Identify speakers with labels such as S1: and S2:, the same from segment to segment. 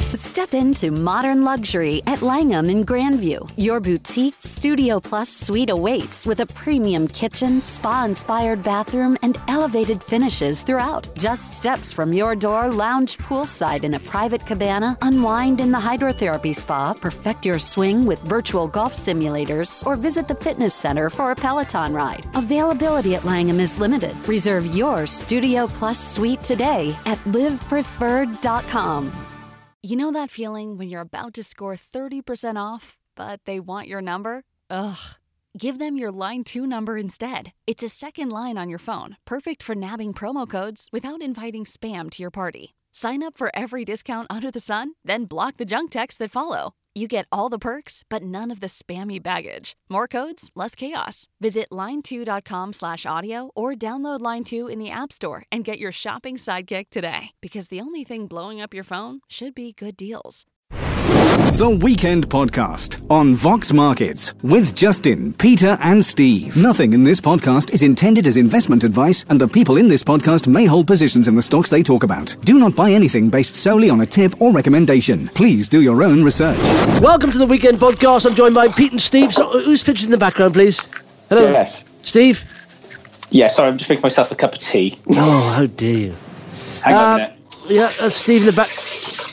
S1: Step into modern luxury at Langham in Grandview. Your boutique Studio Plus suite awaits with a premium kitchen, spa-inspired bathroom, and elevated finishes throughout. Just steps from your door, lounge poolside in a private cabana, unwind in the hydrotherapy spa, perfect your swing with virtual golf simulators, or visit the fitness center for a Peloton ride. Availability at Langham is limited. Reserve your Studio Plus suite today at livepreferred.com. You know that feeling when you're about to score 30% off, but they want your number? Ugh. Give them your Line 2 number instead. It's a second line on your phone, perfect for nabbing promo codes without inviting spam to your party. Sign up for every discount under the sun, then block the junk texts that follow. You get all the perks, but none of the spammy baggage. More codes, less chaos. Visit line2.com/audio or download Line 2 in the App Store and get your shopping sidekick today. Because the only thing blowing up your phone should be good deals.
S2: The Weekend Podcast on Vox Markets with Justin, Peter and Steve. Nothing in this podcast is intended as investment advice, and the people in this podcast may hold positions in the stocks they talk about. Do not buy anything based solely on a tip or recommendation. Please do your own research.
S3: Welcome to the Weekend Podcast. I'm joined by Pete and Steve. So, who's fidgeting in the background, please? Hello.
S4: Yes.
S3: Steve?
S4: Yeah, sorry, I'm just making myself a cup of tea.
S3: Oh, how dare you.
S4: Hang on a minute.
S3: Yeah, that's Steve in the back.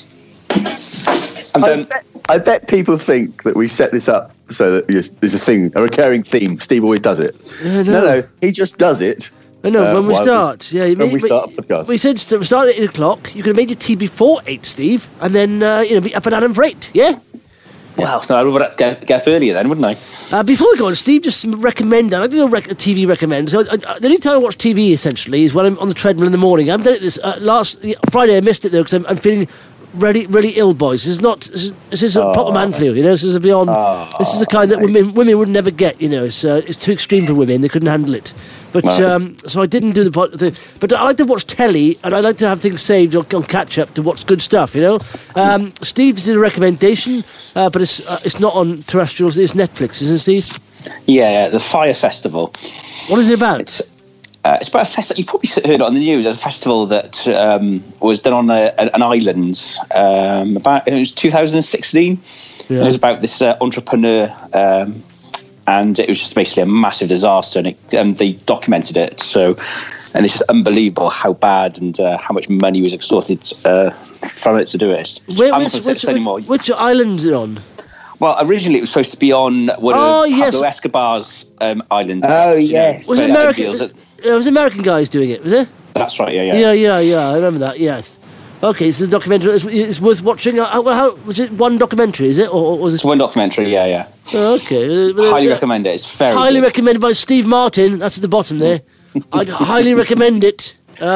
S5: I bet people think that we set this up so that there's a thing, a recurring theme. Steve always does it. No, he just does it.
S3: I know, when we start.
S5: When we start the podcast.
S3: We said to start at 8 o'clock. You could have made your tea before 8, Steve, and then, be up and at 'em for 8, yeah?
S4: Well, no, I would get up earlier then, wouldn't I?
S3: Before we go on, Steve, just recommend. I do a TV recommend. So the only time I watch TV, essentially, is when I'm on the treadmill in the morning. I haven't done it this last Friday. I missed it, though, because I'm feeling really, really ill, boys. This is a proper man flu, you know. This is a beyond. This is the kind that women would never get, you know. It's too extreme for women. They couldn't handle it. But so I didn't do the thing. But I like to watch telly, and I like to have things saved on catch up to watch good stuff, you know. Steve did a recommendation, but it's not on terrestrials. It's Netflix, isn't it, Steve?
S4: Yeah, the Fire Festival.
S3: What is it about?
S4: It's about a festival. You probably heard it on the news. A festival that was done on an island. It was 2016. Yeah. It was about this entrepreneur, and it was just basically a massive disaster. And they documented it. And it's just unbelievable how bad and how much money was extorted from it to do it.
S3: Which island is it on?
S4: Well, originally it was supposed to be on one of Pablo Escobar's islands.
S5: Oh, yes.
S3: Was it American? It was American guys doing it, was it?
S4: That's right, yeah.
S3: Yeah, I remember that, yes. Okay, so the documentary, it's worth watching. How was it one documentary, is it? Or was it?
S4: It's one documentary, yeah.
S3: Okay.
S4: Highly recommend it, it's very
S3: highly
S4: good.
S3: Recommended by Steve Martin, that's at the bottom there. I'd highly recommend it.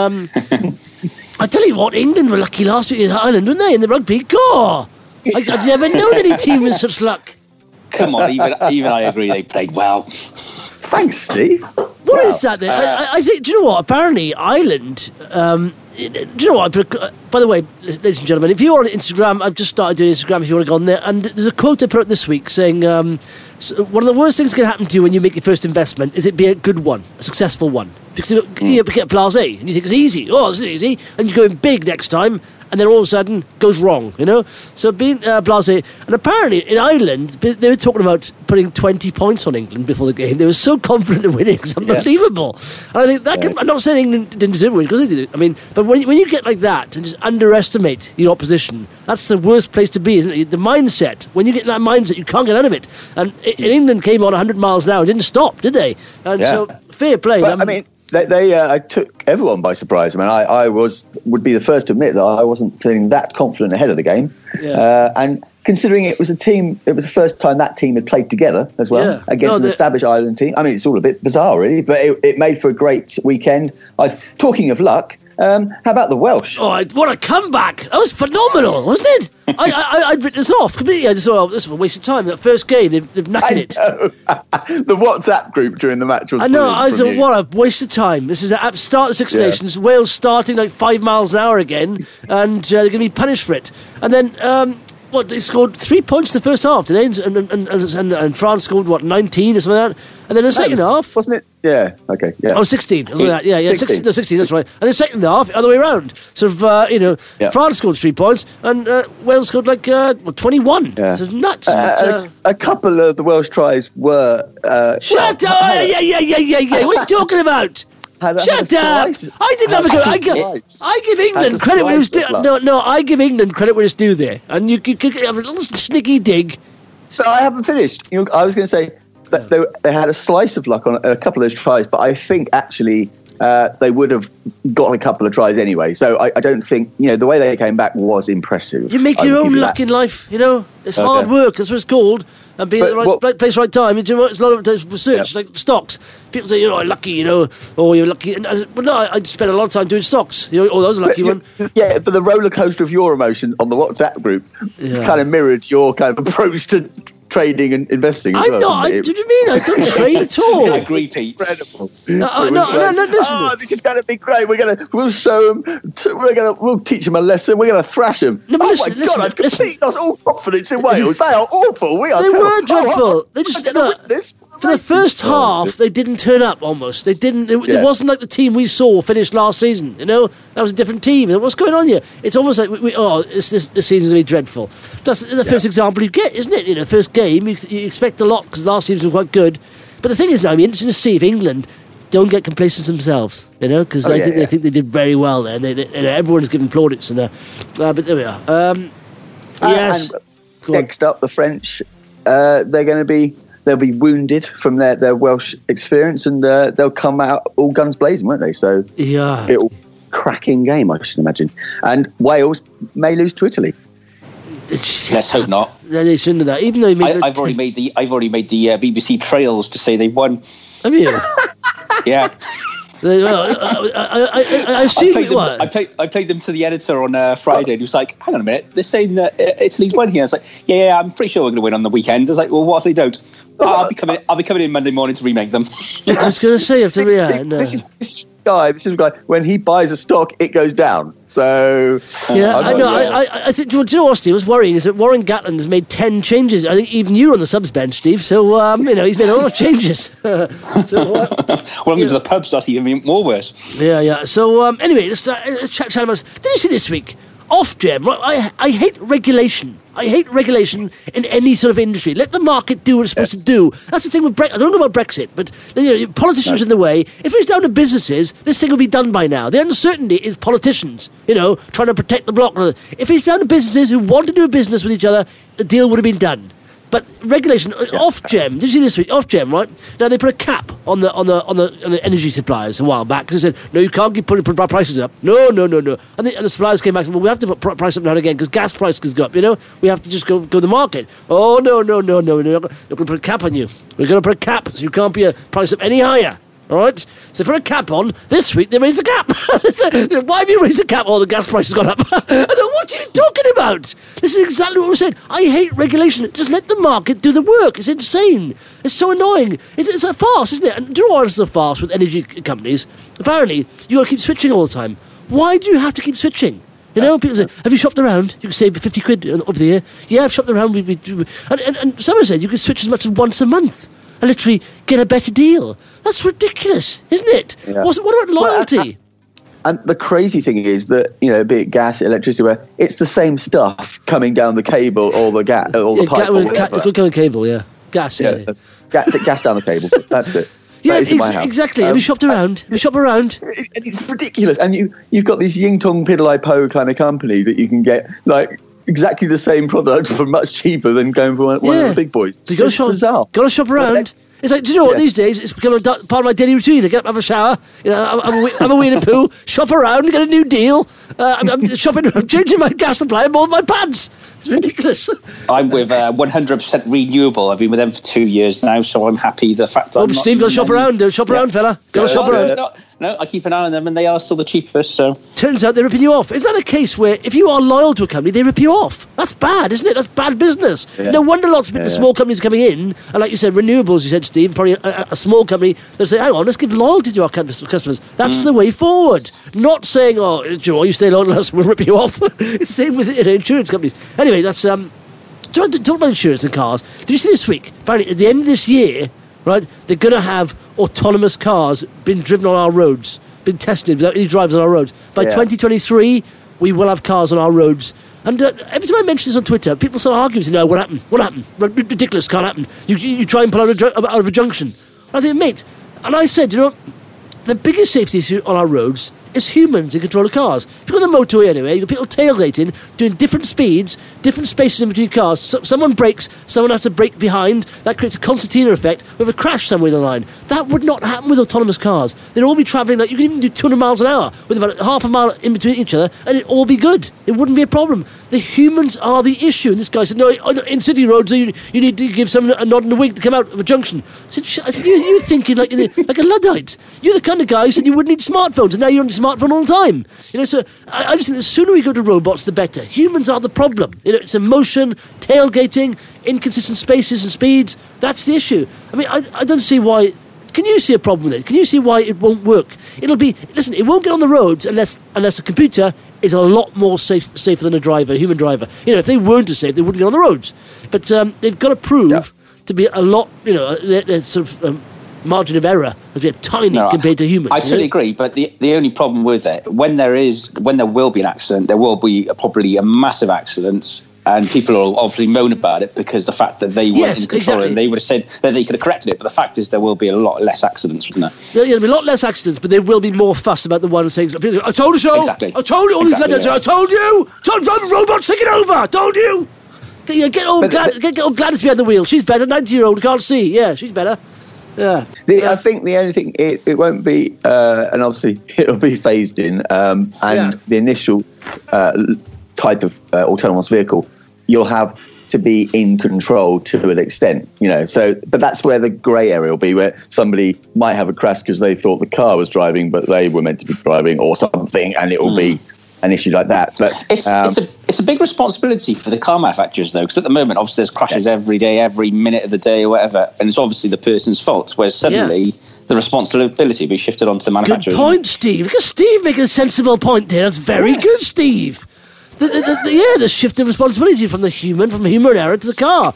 S3: I tell you what, England were lucky last week in Ireland, weren't they, in the rugby? God! I've never known any team with such luck.
S4: Come on, even I agree they played well.
S5: Thanks, Steve.
S3: What is that then? I think, do you know what? Apparently, Ireland. Do you know what? By the way, ladies and gentlemen, if you're on Instagram, I've just started doing Instagram if you want to go on there. And there's a quote I put up this week saying, one of the worst things that can happen to you when you make your first investment is it be a good one, a successful one. Because you get blasé, and you think it's easy. Oh, this is easy. And you go in big next time. And then all of a sudden, goes wrong, you know? So being blasé. And apparently, in Ireland, they were talking about putting 20 points on England before the game. They were so confident of winning. It's unbelievable. And I think that I'm not saying England didn't deserve to win, because they did. I mean, but when you get like that and just underestimate your opposition, that's the worst place to be, isn't it? The mindset. When you get that mindset, you can't get out of it. And England came on 100 miles an hour and didn't stop, did they? And so, fair play.
S5: Well, They took everyone by surprise. I mean, I would be the first to admit that I wasn't feeling that confident ahead of the game. Yeah. And considering it was the first time that team had played together as well against an established Ireland team. I mean, it's all a bit bizarre, really, but it made for a great weekend. Talking of luck, how about the Welsh?
S3: Oh, what a comeback! That was phenomenal, wasn't it? I'd written this off completely. I just thought, this was a waste of time. That first game, they've knackered it.
S5: The WhatsApp group during the match was
S3: brilliant. I thought, what a waste of time. This is at start of Six Nations. Wales starting like 5 miles an hour again, and they're going to be punished for it. And then what, they scored 3 points in the first half, did they? And France scored, 19 or something like that? And then the second half...
S5: Wasn't it? Yeah, okay, yeah.
S3: Oh, 16, something like that. Yeah, 16, 16, that's right. And the second half, other way around. Sort of, France scored 3 points, and Wales scored 21. Yeah. So it's nuts.
S5: A couple of the Welsh tries were...
S3: Shut up! Yeah. What are you talking about? Shut up! I didn't have a go. I give England credit where it's due. No, I give England credit where it's due there. And you could have a little sneaky dig.
S5: So I haven't finished. I was going to say that they had a slice of luck on a couple of those tries, but I think actually they would have gotten a couple of tries anyway. So I don't think, the way they came back was impressive.
S3: You make your own luck in life, It's hard work, that's what it's called. And being at the right place, right time. It's a lot of research, like stocks. People say, lucky, or you're lucky. But no, I spent a lot of time doing stocks. That was a lucky one.
S5: Yeah, but the roller coaster of your emotion on the WhatsApp group kind of mirrored your kind of approach to trading and investing.
S3: I'm not. Do you mean I don't trade at all?
S4: I agree, Pete.
S5: Incredible.
S3: Listen.
S5: This is going to be great. We'll show them. We'll teach them a lesson. We're going to thrash them.
S3: No,
S5: my God! I've completely lost all confidence in Wales. They are awful.
S3: They were dreadful. They just for the first half, they didn't turn up. Almost, they didn't. It wasn't like the team we saw finished last season. That was a different team. What's going on here? It's almost like this season's going to be dreadful. That's the first example you get, isn't it? First game, you expect a lot because last season was quite good. But the thing is, I'm interested to see if England don't get complacent themselves. Because they think they did very well there. And everyone's giving plaudits. But there we are. Yes.
S5: And next up, the French. They'll be wounded from their Welsh experience, and they'll come out all guns blazing, won't they? So it'll be a cracking game, I should imagine. And Wales may lose to Italy.
S4: Let's hope not.
S3: They shouldn't have that. Even though
S4: I've already made the BBC trails to say they've won.
S3: Have you?
S4: Yeah.
S3: I
S4: played them to the editor on Friday, and he was like, "Hang on a minute, they're saying that Italy's won here." I was like, "Yeah, I'm pretty sure we're going to win on the weekend." I was like, "Well, what if they don't?" I'll be coming in Monday morning to remake them.
S3: I was going to say,
S5: this is a guy. When he buys a stock, it goes down. So
S3: I know. I think. Do you know what, Steve? What's worrying is that Warren Gatland has made 10 changes. I think even you're on the subs bench, Steve. So he's made a lot of changes.
S4: Welcome to the pubs. That's even more worse.
S3: Yeah. So anyway, let's chat about. Did you see this week? Ofgem, right? I hate regulation. I hate regulation in any sort of industry. Let the market do what it's supposed to do. That's the thing with Brexit. I don't know about Brexit, but politicians in the way. If it's down to businesses, this thing will be done by now. The uncertainty is politicians, trying to protect the block. If it's down to businesses who want to do business with each other, the deal would have been done. But regulation, Ofgem, did you see this week? Ofgem, right? Now they put a cap on the energy suppliers a while back because they said, no, you can't keep putting prices up. No. And the suppliers came back and said, well, we have to put price up now and again because gas prices go up, We have to just go to the market. Oh, no. We're going to put a cap on you. We're going to put a cap so you can't be a price up any higher. All right? So put a cap on. This week they raised the cap. Why have you raised the cap? Oh, the gas price has gone up. I thought, what are you talking about? This is exactly what we said. I hate regulation. Just let the market do the work. It's insane. It's so annoying. It's a farce, isn't it? And do you know what is a farce with energy companies? Apparently, you got to keep switching all the time. Why do you have to keep switching? People say, have you shopped around? You can save 50 quid over the year. Yeah, I've shopped around. And someone said you can switch as much as once a month. And literally get a better deal. That's ridiculous, isn't it? Yeah. What about loyalty?
S5: And the crazy thing is that, be it gas, electricity, where it's the same stuff coming down the cable or the pipe.
S3: It could go on cable, yeah. Gas, yeah.
S5: Gas down the cable. That's it.
S3: Yeah, exactly. Have you shopped around?
S5: It's ridiculous. And you've got this Ying Tong Piddlei Po kind of company that you can get, exactly the same product for much cheaper than going for one of the big boys. So
S3: you got to shop around. It's like, do you know what? These days it's become part of my daily routine. I get up, have a shower, have a wee in a poo, shop around, get a new deal. I'm shopping. I'm changing my gas supply and more of my pads. It's ridiculous.
S4: I'm with 100% renewable. I've been with them for 2 years now, so I'm happy. The fact that
S3: Steve, got to shop around. Shop around, fella. Got to shop around.
S4: No, I keep an eye on them, and they are still the cheapest. So
S3: turns out they're ripping you off. Isn't that a case where if you are loyal to a company, they rip you off? That's bad, isn't it? That's bad business. Yeah. No wonder lots of small companies are coming in, and like you said, renewables. You said, Steve, probably a small company. They'll say, "Hang on, let's give loyalty to our customers." That's the way forward. Not saying, "Oh, Joe, you stay loyal to us, we'll rip you off." It's the same with insurance companies. Anyway, that's talk about insurance and cars. Did you see this week? Apparently, at the end of this year, right, they're going to have autonomous cars being driven on our roads, been tested without any drivers on our roads. By 2023, we will have cars on our roads. And every time I mention this on Twitter, people start arguing, you know, what happened? What happened? Ridiculous, can't happen. You try and pull out of a junction. And I think, mate, and I said, you know, the biggest safety issue on our roads is humans in control of cars. If you go on the motorway anyway, you've got people tailgating, doing different speeds, different spaces in between cars. Someone brakes, someone has to brake behind. That creates a concertina effect with a crash somewhere in the line. That would not happen with autonomous cars. They'd all be travelling, like, you can even do 200 miles an hour with about half a mile in between each other, and it'd all be good. It wouldn't be a problem. The humans are the issue. And this guy said, no, in city roads, you need to give someone a nod and a wink to come out of a junction. I said you're thinking like a Luddite. You're the kind of guy who said you wouldn't need smartphones, and now you're on your smartphone all the time. You know, so I just think the sooner we go to robots, the better. Humans are the problem. You know, it's emotion, tailgating, inconsistent spaces and speeds. That's the issue. I mean, I don't see why. Can you see a problem with it? Can you see why it won't work? It won't get on the roads unless a computer is a lot more safer than a human driver. You know, if they weren't as safe, they wouldn't get on the roads. But they've got to prove to be a lot, you know, their sort of margin of error has been tiny compared to humans.
S4: I totally agree, but the only problem with it, when there will be an accident, there will be probably a massive accident. And people will obviously moan about it because the fact that they weren't in control and they would have said that they could have corrected it. But the fact is there will be a lot less accidents, wouldn't there?
S3: There'll be a lot less accidents, but there will be more fuss about the one saying, I told you so!
S4: Exactly.
S3: I told you all these letters! I told you! Robots taking over! I told you! Get old Gladys behind the wheel. She's better. 90-year-old can't see. Yeah, she's better. Yeah.
S5: I think the only thing, it won't be, and obviously it'll be phased in, the initial type of autonomous vehicle, you'll have to be in control to an extent, you know. So, but that's where the grey area will be, where somebody might have a crash because they thought the car was driving, but they were meant to be driving or something, and it will be an issue like that. But
S4: it's a big responsibility for the car manufacturers, though, because at the moment, obviously, there's crashes every day, every minute of the day, or whatever, and it's obviously the person's fault. Whereas suddenly, the responsibility will be shifted onto the manufacturer.
S3: Good point, Steve. Look at Steve making a sensible point there. That's very good, Steve. The shift of responsibility from human error to the car.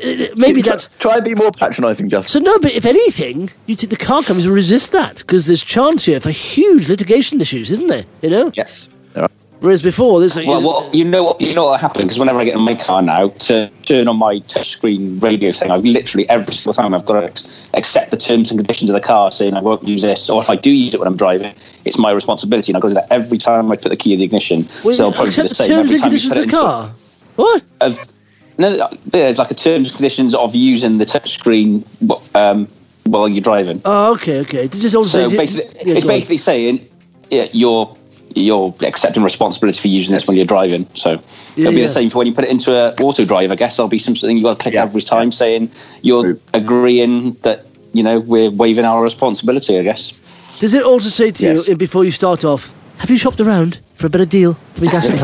S5: Try and be more patronising, Justin.
S3: So no, but if anything, you think the car companies will resist that because there's chance here for huge litigation issues, isn't there? You know.
S5: Yes.
S3: Whereas before, there's
S4: you know what happened, because whenever I get in my car now to turn on my touchscreen radio thing, I've literally every single time I've got to accept the terms and conditions of the car, saying I won't use this, or if I do use it when I'm driving, it's my responsibility, and I've got to do that every time I put the key in the ignition.
S3: Well, so I'll probably do the same terms and conditions of the car. What?
S4: No, there's like a terms and conditions of using the touchscreen while you're driving.
S3: Oh, okay.
S4: It's basically saying you're accepting responsibility for using this when you're driving. So it'll be the same for when you put it into a auto drive. I guess there'll be something you've got to click every time saying you're agreeing that, you know, we're waiving our responsibility, I guess.
S3: Does it also say to you, before you start off, have you shopped around for a better deal for your gas and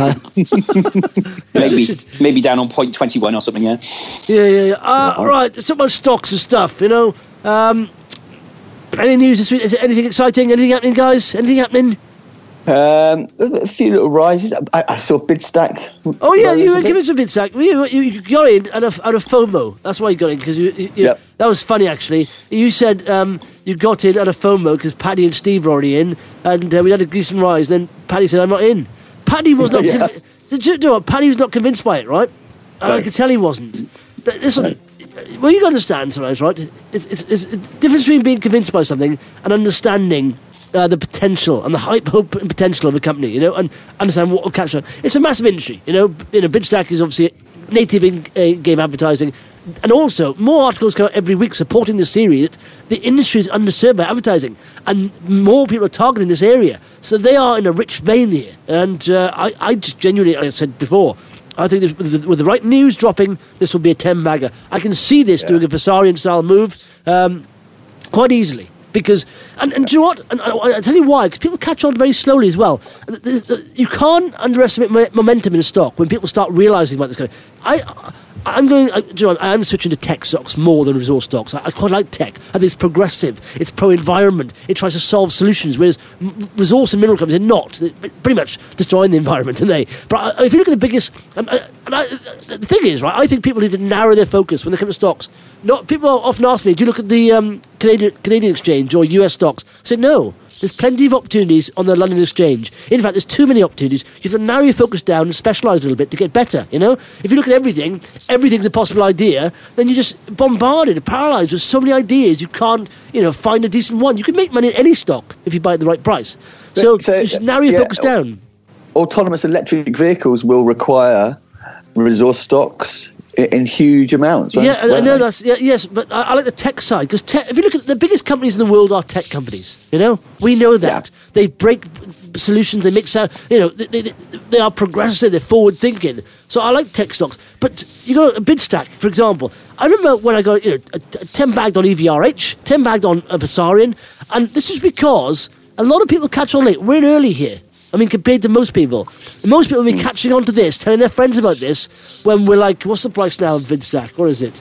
S3: car?
S4: maybe down on 0.21 or something, yeah.
S3: Yeah. Right, let's talk about stocks and stuff, you know. Any news this week? Is it anything exciting? Anything happening, guys? Anything happening?
S5: A few little rises. I saw Bidstack.
S3: Oh yeah, you were giving us a Bidstack. You got in out of FOMO. That's why you got in, because that was funny actually. You said you got in out of FOMO because Paddy and Steve were already in, and we had a decent rise. Then Paddy said, "I'm not in." Paddy was not. Did you know what? Paddy was not convinced by it, right? And I could tell he wasn't. Listen, well, you got to understand sometimes, right? It's the difference between being convinced by something and understanding the potential and the hope and potential of a company, you know, and understand what will catch on. It's a massive industry, you know. Bidstack is obviously native in game advertising, and also more articles come out every week supporting this theory that the industry is underserved by advertising, and more people are targeting this area. So they are in a rich vein here, and I just genuinely, like I said before, I think with the right news dropping, this will be a 10-bagger. I can see this doing a Vasarian-style move quite easily. Because, and do you know what? And I'll tell you why, because people catch on very slowly as well. You can't underestimate momentum in a stock when people start realising about this. I'm switching to tech stocks more than resource stocks. I quite like tech. I think it's progressive. It's pro-environment. It tries to solve solutions, whereas resource and mineral companies are not. They're pretty much destroying the environment, aren't they? But if you look at the biggest... the thing is, right, I think people need to narrow their focus when they come to stocks. People often ask me, do you look at the Canadian exchange or US stocks? I say, no. There's plenty of opportunities on the London exchange. In fact, there's too many opportunities. You have to narrow your focus down and specialise a little bit to get better, you know? If you look at everything's a possible idea, then you're just bombarded, paralysed with so many ideas, you can't, find a decent one. You can make money in any stock if you buy at the right price. So you should narrow your focus down.
S5: Autonomous electric vehicles will require resource stocks in huge amounts. Right?
S3: Yeah, I know that's... yes, but I like the tech side, because if you look at the biggest companies in the world are tech companies, We know that. Yeah. They break solutions, they make sound... they are progressive, they're forward-thinking. So I like tech stocks. But you got a bid stack, for example. I remember when I got, 10 bagged on EVRH, 10 bagged on Vasarian, and this is because a lot of people catch on late. We're in early here. I mean, compared to most people. Most people have been catching on to this, telling their friends about this, when we're like, what's the price now of VidStack? What is it?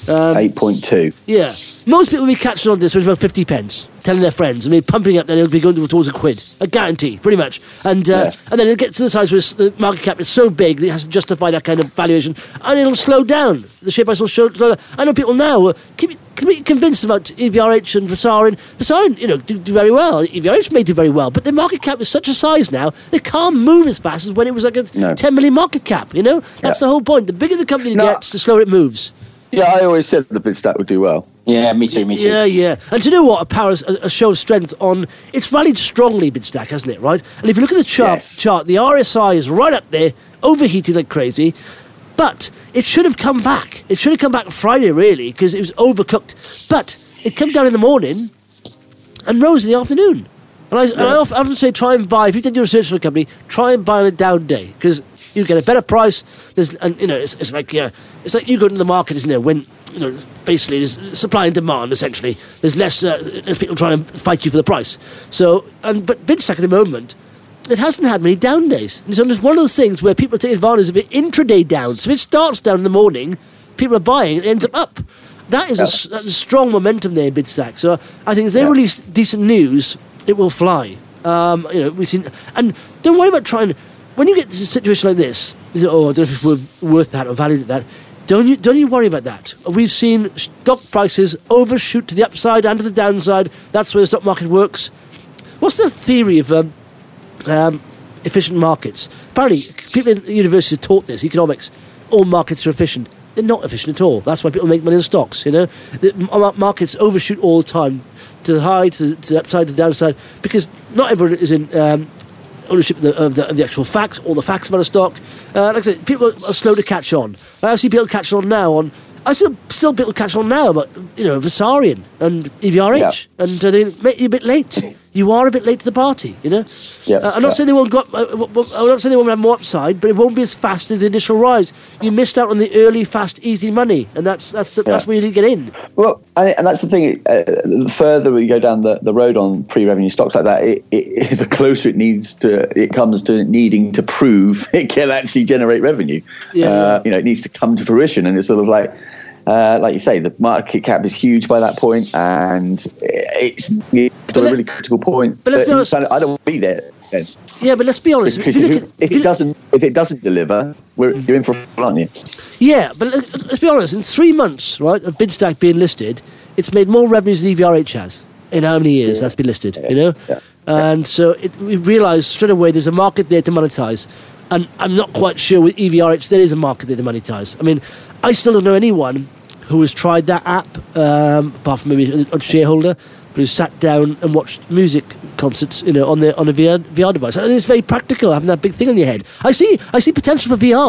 S5: 8.2.
S3: Yeah. Most people will be catching on to this when it's about 50 pence, telling their friends. I mean, pumping up, then it'll be going towards £1. I guarantee, pretty much. And then it gets to the size where the market cap is so big that it has to justify that kind of valuation, and it'll slow down. The share price will slow down. I know people now keep convinced about EVRH and Vasarian. Vasarian, do very well. EVRH may do very well, but their market cap is such a size now, they can't move as fast as when it was like a 10 million market cap, That's the whole point. The bigger the company gets, the slower it moves.
S5: Yeah, I always said the VidStack would do well.
S4: Yeah, me too.
S3: Yeah. And do you know what? A show of strength on... It's rallied strongly, VidStack, hasn't it, right? And if you look at the chart, the RSI is right up there, overheating like crazy, but it should have come back. It should have come back Friday, really, because it was overcooked. But it came down in the morning and rose in the afternoon. And I often say, try and buy, if you did your research for a company, try and buy on a down day, because you get a better price. It's like you go into the market, isn't it? When basically there's supply and demand. Essentially, there's less people trying to fight you for the price. So, but VidStack at the moment, it hasn't had many down days. And so it's one of those things where people are taking advantage of it intraday down. So if it starts down in the morning, people are buying, it ends up. That is that's a strong momentum there in VidStack. So I think if they release decent news, it will fly. We've seen, and don't worry about trying. When you get to a situation like this, you say, "Oh, I don't know if it's worth that or valued at that." Don't you worry about that. We've seen stock prices overshoot to the upside and to the downside. That's where the stock market works. What's the theory of efficient markets? Apparently, people in university are taught this. Economics. All markets are efficient. They're not efficient at all. That's why people make money in stocks. The markets overshoot all the time. To the high, to the upside, to the downside, because not everyone is in ownership of the actual facts, all the facts about a stock. Like I said, people are slow to catch on. I see people catch on now I still people catch on now about Vasarian and EVRH, and they make you a bit late. You are a bit late to the party, I'm not saying they won't go up. I'm not saying they won't have more upside, but it won't be as fast as the initial rise. You missed out on the early, fast, easy money, and that's where you need to get in.
S5: Well, and that's the thing. The further we go down the road on pre-revenue stocks like that, the closer it comes to needing to prove it can actually generate revenue. It needs to come to fruition, and it's sort of like you say, the market cap is huge by that point, and it's a really critical point.
S3: But let's be honest.
S5: I don't want to be there then.
S3: Yeah, but let's be honest.
S5: Because if it doesn't deliver, you're in for a fall, aren't you? Yeah,
S3: but let's be honest. In 3 months, right, of VidStack being listed, it's made more revenues than EVRH has in how many years that's been listed. And so we realised straight away there's a market there to monetize. And I'm not quite sure with EVRH there is a market there to monetize. I mean, I still don't know anyone who has tried that app, apart from maybe a shareholder, but who sat down and watched music concerts, on a VR device. I think it's very practical, having that big thing on your head. I see potential for VR.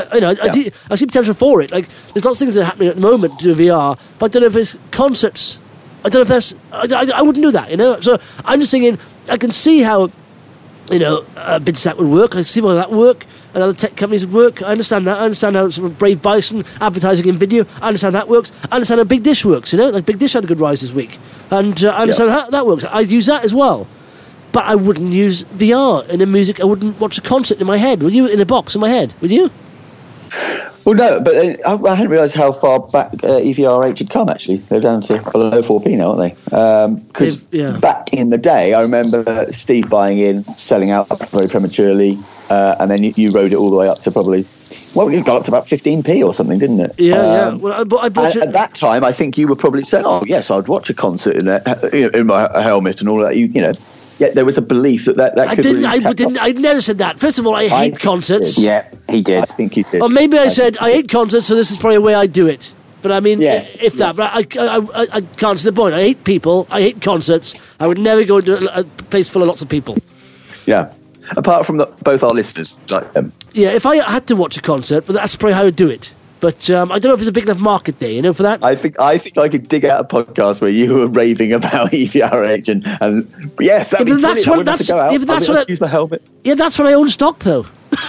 S3: I see potential for it. Like, there's lots of things that are happening at the moment to do VR, but I don't know if it's concerts. I don't know if that's... I wouldn't do that, So I'm just thinking, I can see how, VidStack would work. I can see how that would work. And other tech companies would work. I understand that. I understand how sort of Brave Bison advertising in video. I understand that works. I understand how Big Dish works. Like Big Dish had a good rise this week, and I understand how that works. I'd use that as well, but I wouldn't use VR in the music. I wouldn't watch a concert in my head. Would you? In a box in my head? Would you?
S5: Well, no, but I hadn't realised how far back EVRH had come, actually. They're down to below 4p now, aren't they? Because back in the day, I remember Steve buying in, selling out very prematurely, and then you rode it all the way up to probably... Well, it got up to about 15p or something, didn't it?
S3: Yeah. Well, I bought
S5: at that time, I think you were probably saying, "Oh, yes, I'd watch a concert in my helmet and all that." You know, yeah, there was a belief that
S3: I
S5: could.
S3: I never said that. First of all, I hate concerts.
S4: Yeah, he did.
S5: I think he did.
S3: Or maybe I said I hate concerts, so this is probably the way I do it. But I mean, if that, but I can't see the point. I hate people. I hate concerts. I would never go into a place full of lots of people.
S5: Yeah. Apart from both our listeners like them.
S3: Yeah, if I had to watch a concert, but that's probably how I would do it. But I don't know if there's a big enough market there, for that.
S5: I think I could dig out a podcast where you were raving about EVRH and yes, that'd be brilliant. I wouldn't have to go out. I'd use my helmet.
S3: Yeah, that's when I own stock, though.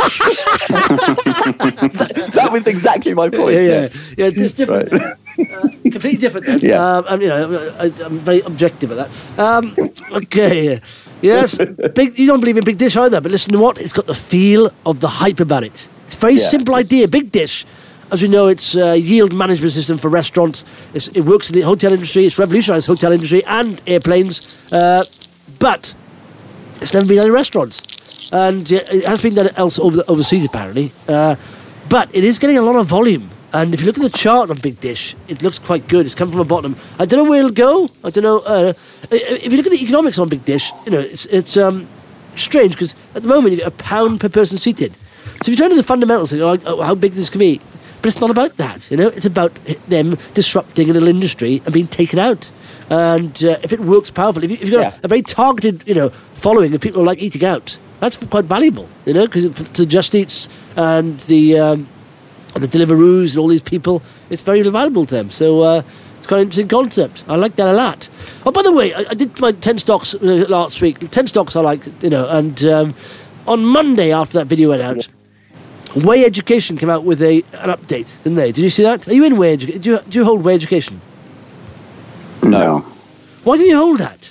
S5: That was exactly my point.
S3: Yeah, it's different. Right. Completely different. Then.
S5: Yeah,
S3: I'm very objective at that. Okay. Yes, you don't believe in Big Dish either, but listen to what? It's got the feel of the hype about it. It's a very simple idea. Big Dish, as we know, it's a yield management system for restaurants. It works in the hotel industry. It's revolutionised the hotel industry and airplanes, but it's never been done in restaurants. And it has been done overseas, apparently. But it is getting a lot of volume. And if you look at the chart on Big Dish, it looks quite good. It's come from the bottom. I don't know where it'll go. I don't know. If you look at the economics on Big Dish, it's strange because at the moment you get £1 per person seated. So if you try to do the fundamentals, how big this can be, but it's not about that. It's about them disrupting a little industry and being taken out. And if it works powerfully, if you've got a very targeted, following of people who like eating out, that's quite valuable. Because to Just Eats and the Deliveroos and all these people, it's very valuable to them. So it's quite an interesting concept. I like that a lot. Oh, by the way, I did my 10 stocks last week. 10 stocks I liked, and on Monday after that video went out, Way Education came out with an update, didn't they? Did you see that? Are you in Way Education? Do you hold Way Education?
S4: No.
S3: Why did you hold that?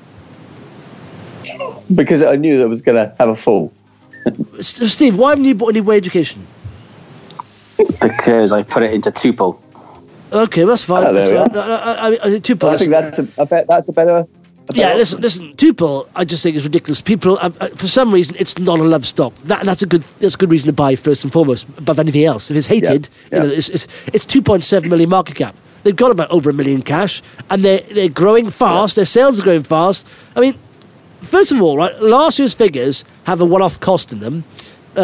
S5: Because I knew that was going to have a fall.
S3: Steve, why haven't you bought any Way Education?
S4: Because I put it into Tuple.
S3: Okay, that's fine.
S5: Oh, there we are.
S3: Tuple.
S5: I think that's a better.
S3: Yeah, listen. Tuple, I just think is ridiculous. People, for some reason, it's not a love stock. That's a good reason to buy first and foremost, above anything else. If it's hated, it's 2.7 million market cap. They've got about over $1 million cash, and they're growing fast. Their sales are growing fast. I mean, first of all, right, last year's figures have a one-off cost in them.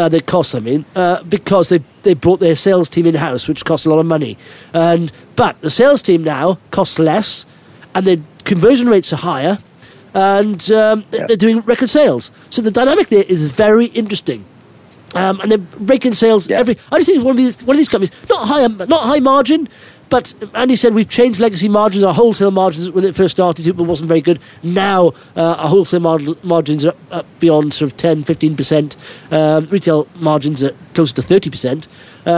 S3: Because they brought their sales team in-house, which costs a lot of money. But the sales team now costs less, and their conversion rates are higher, and they're doing record sales. So the dynamic there is very interesting. And they're breaking sales I just think it's one of these companies, not high margin, but Andy said we've changed legacy margins. Our wholesale margins, when it first started, it wasn't very good. Now our wholesale margins are up beyond sort of 10-15%. Retail margins are close to 30%.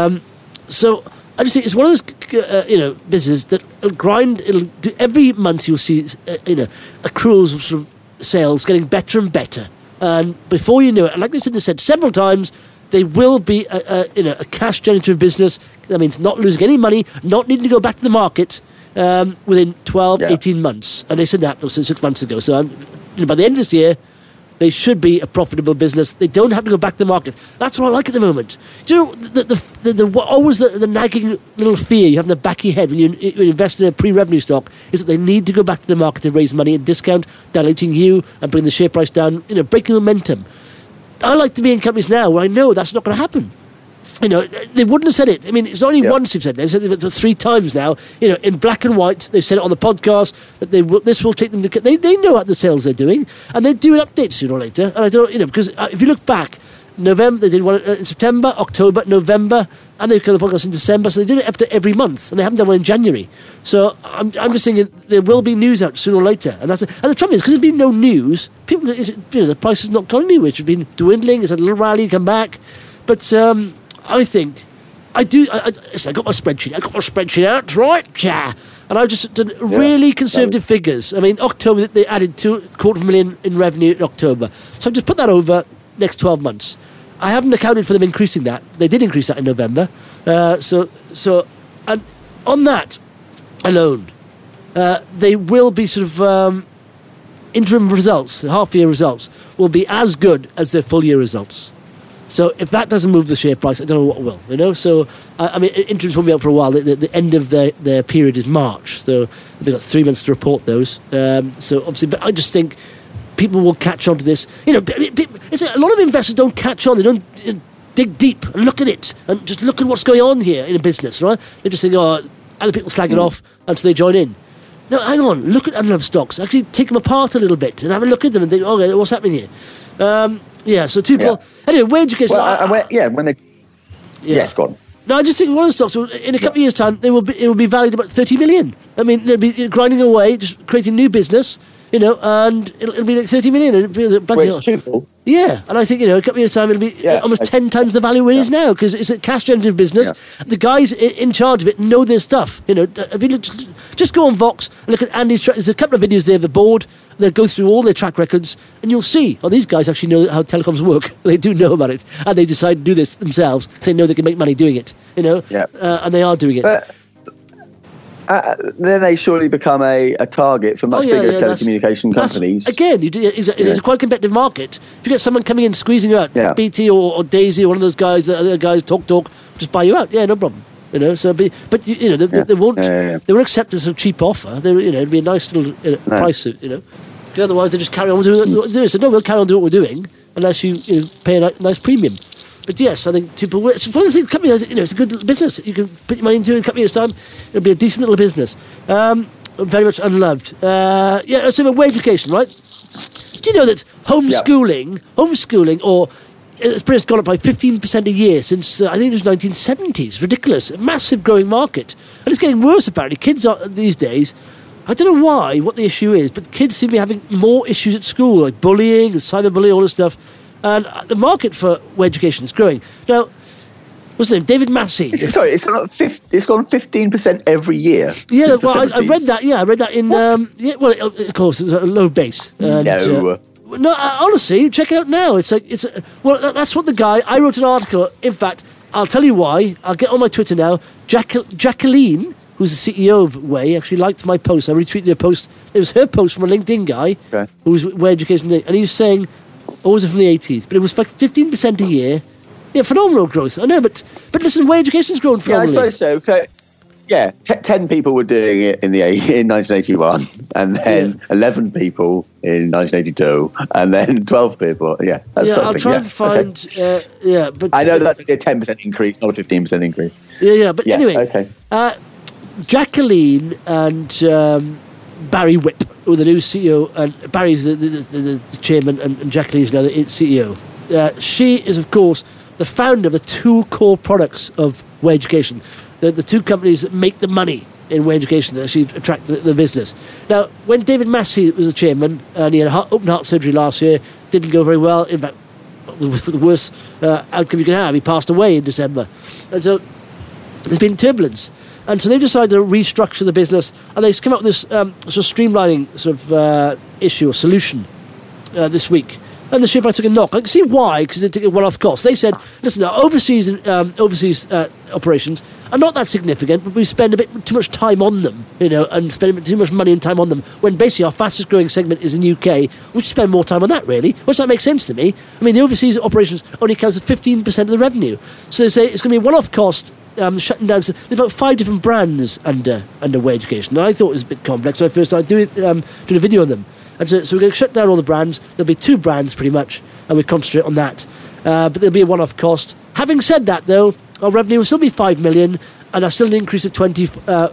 S3: So I just think it's one of those businesses that it'll grind. It'll do every month. You'll see accruals of sort of sales getting better and better. And before you know it, and like they said several times, they will be a cash generative business. That means not losing any money, not needing to go back to the market within 12, 18 months. And they said that 6 months ago. So by the end of this year, they should be a profitable business. They don't have to go back to the market. That's what I like at the moment. Do you know, always the nagging little fear you have in the back of your head when you invest in a pre-revenue stock is that they need to go back to the market to raise money at discount, diluting you and bring the share price down, breaking momentum. I like to be in companies now where I know that's not going to happen. They wouldn't have said it. I mean, it's not only once they've said it. They've said it 3 times now. In black and white, they've said it on the podcast that this will take them to. They know what the sales they're doing, and they do an update sooner or later. And I don't, because if you look back, November they did one in September, October, November, and they've got the podcast in December. So they did it up to every month, and they haven't done one in January. So I'm just thinking there will be news out sooner or later, and the trouble is because there's been no news, people, the price has not gone anywhere. It's been dwindling. It's had a little rally, come back, but. I think I do. I got my spreadsheet out, right? Yeah. And I've just done really conservative figures. I mean, October, they added $250,000 in revenue in October. So I've just put that over next 12 months. I haven't accounted for them increasing that. They did increase that in November. And on that alone, they will be sort of interim results, half-year results, will be as good as their full-year results. So if that doesn't move the share price, I don't know what will, you know. So, interims will be out for a while. The end of their period is March, so they've got 3 months to report those. So obviously, but I just think people will catch on to this. You know, a lot of investors don't catch on. They don't dig deep and look at it and just look at what's going on here in a business, right? They just think, oh, other people slag it off until they join in. No, hang on. Look at underlying stocks. Actually, take them apart a little bit and have a look at them and think, okay, what's happening here? So two people. Yeah. Anyway, wage education.
S5: Yes, go on.
S3: No, I just think one of the stocks, in a couple of years' time, it will be valued about 30 million. I mean, they'll be grinding away, just creating new business, you know, and it'll be like 30 million. And
S5: it's cheaper.
S3: Yeah, and I think, you know, a couple of years' time, it'll be almost 10 times the value it is now, because it's a cash-generative business. Yeah. The guys in charge of it know their stuff. You know, if you just go on Vox and look at Andy's track. There's a couple of videos there of the board. They'll go through all their track records, and you'll see, these guys actually know how telecoms work. They do know about it, and they decide to do this themselves, because they know they can make money doing it, you know, and they are doing it.
S5: But then they surely become a target for much bigger telecommunication companies. Again,
S3: it's quite a competitive market. If you get someone coming in squeezing you out, BT or Daisy or one of those guys, the other guys, talk, just buy you out. Yeah, no problem. You know, so but you know they won't they won't accept as a cheap offer. They, you know, it'd be a nice little price, you know. Otherwise, they just carry on doing what they're doing. So no, we'll carry on doing what we're doing unless you pay a nice premium. But yes, I think people. It's one of the companies. You know, it's a good business. You can put your money into it in a couple of years' time. It'll be a decent little business. Very much unloved. So wage education, right? Do you know that homeschooling, or it's gone up by 15% a year since I think it was 1970s. Ridiculous, a massive growing market, and it's getting worse. Apparently, kids these days. I don't know what the issue is, but kids seem to be having more issues at school, like bullying and cyberbullying, all this stuff. And the market for wage education is growing. Now, what's his name? David Massey.
S5: Sorry, it's gone 15% every year.
S3: Yeah, well, I read that. Yeah, I read that in. Of course, it's a low base. And, no, honestly, check it out now. That's what the guy. I wrote an article. In fact, I'll tell you why. I'll get on my Twitter now. Jacqueline, who's the CEO of Way, actually liked my post. I retweeted her post. It was her post from a LinkedIn guy who was Way Education, and he was saying, was it from the 80s? But it was like 15% a year. Yeah, phenomenal growth. I know, but listen, Way Education's grown phenomenally.
S5: Yeah, I suppose so. Yeah, 10 people were doing it in 1981, and then 11 people in 1982, and then 12 people. Yeah, that's
S3: I'll try and find. Okay. But
S5: I know that's a 10% increase, not a 15% increase.
S3: Yeah, but anyway. Okay. Jacqueline and Barry Whipp, who are the new CEO, and Barry's the chairman, and Jacqueline's now the CEO. She is, of course, the founder of the two core products of Way Education. The two companies that make the money in Way Education that actually attract the business. Now, when David Massey was the chairman, and he had open heart surgery last year, didn't go very well. In fact, the worst outcome you can have. He passed away in December. And so there's been turbulence. And so they've decided to restructure the business, and they've come up with this sort of streamlining sort of issue or solution this week. And the share price took a knock. I can see why, because they took a one-off cost. They said, listen, our overseas operations are not that significant, but we spend a bit too much time on them, you know, and spend a bit too much money and time on them, when basically our fastest growing segment is in the UK. We should spend more time on that, really. Which that makes sense to me. I mean, the overseas operations only accounts for 15% of the revenue. So they say it's going to be a one-off cost, shutting down. So there's about 5 different brands under Way Education. And I thought it was a bit complex when I first started doing a video on them. And so we're going to shut down all the brands. There'll be 2 brands pretty much, and we concentrate on that. But there'll be a one-off cost. Having said that, though, our revenue will still be 5 million, and that's still an increase of 4%